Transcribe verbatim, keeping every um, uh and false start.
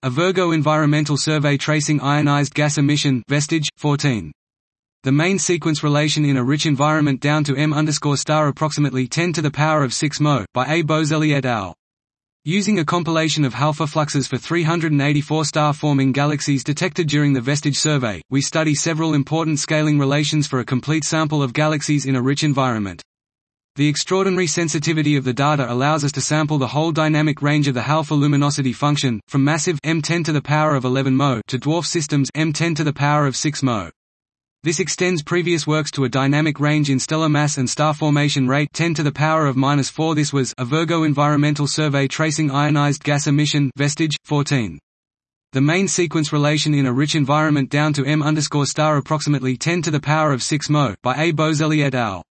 A Virgo Environmental Survey Tracing Ionized Gas Emission Vestige, fourteen. The main sequence relation in a rich environment down to m underscore star approximately ten to the power of six mo, by A. Bozelli et al. Using a compilation of Halpha fluxes for three hundred eighty-four star-forming galaxies detected during the Vestige survey, we study several important scaling relations for a complete sample of galaxies in a rich environment. The extraordinary sensitivity of the data allows us to sample the whole dynamic range of the Halpha luminosity function, from massive m ten to the power of eleven mo to dwarf systems m ten to the power of six mo. This extends previous works to a dynamic range in stellar mass and star formation rate ten to the power of minus four. This was a Virgo Environmental Survey Tracing Ionized Gas Emission Vestige, fourteen. The main sequence relation in a rich environment down to m underscore star approximately ten to the power of six mo, by A. Bozelli et al.